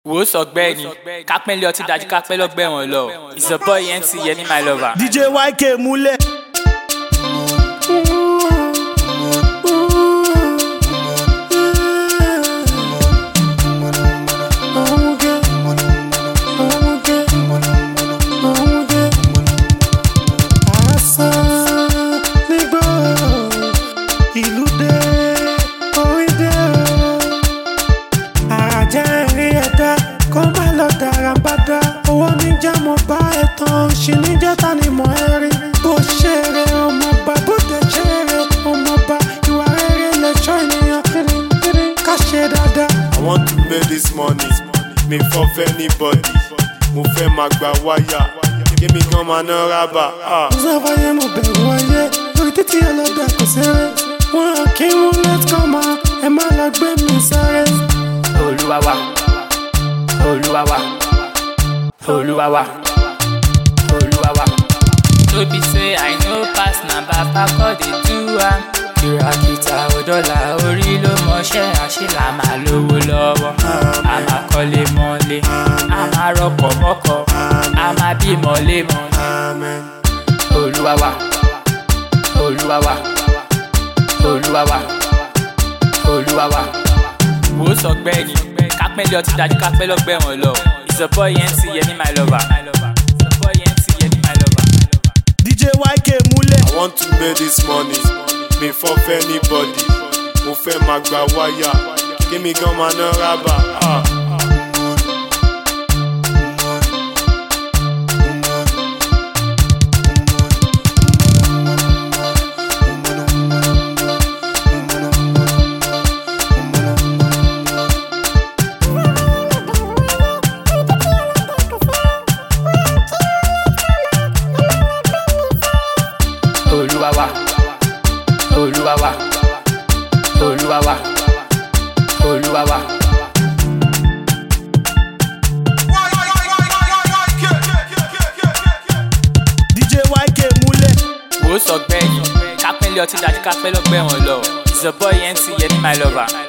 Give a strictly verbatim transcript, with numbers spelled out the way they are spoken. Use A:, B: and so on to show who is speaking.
A: Wo sọgbẹ́ni kápẹ́lẹ́ ọtí dájú kápẹ́ lọ́gbẹ́ wọn lọ. It's your boy M C Yemi my lover.
B: D J Y K múlẹ̀.
C: Owó ní jẹ́ mo bá ẹ̀tàn ṣì ní jẹ́ta ni mo rí. Bó ṣeré ọmọọba bó tẹ̀ ṣeré ọmọọba ìwà rere lè ṣọ́ ènìyàn kiri ká ṣe dáadáa.
D: I want to make this money, mi for anybody. Mo fẹ́ máa gba wáyà, kí mi gan máa ná rábà.
C: Mo sábà yẹ mo bẹ̀rù ayé lórí títí ọlọ́dà kò ṣeré. Wọ́n kí wọ́n let's come on, ẹ má lọ gbé mi sáré.
A: Olúwa wa, Olúwa wa. Olúwa wa, Olúwa wa. No be say I no pass na baba God dey do am. Kìràkìtà òdọ́là orí ló mọṣẹ́ àṣìlá máa lówó lọ́wọ́. A máa kọ́lé mọ́lé, a máa rọ́pọ̀ mọ́kọ, a máa bímọ lémọ. Olúwa wa, Olúwa wa, Olúwa wa, Olúwa wa. Wo sọgbẹ́ni kápẹ́lẹ́ ọtí dájú kápẹ́ lọ́gbẹ́ wọn lọ. It's your boy M C Yemi my lover. It's your boy M C Yemi my lover.
B: D J Y K múlẹ̀.
D: I want to make this money, mi for anybody. Mo fẹ́ máa gba wáyà, kí mi gan máa ná rábà.
A: Olúwa wa, Olúwa wa, Olúwa wa, Olúwa wa.
B: D J Y K múlẹ̀.
A: Wo sọgbẹ́ni kápẹ́lẹ́ ọtí dájú kápẹ́ lọ́gbẹ́ wọn lọ. It's your boy M C Yemi my lover.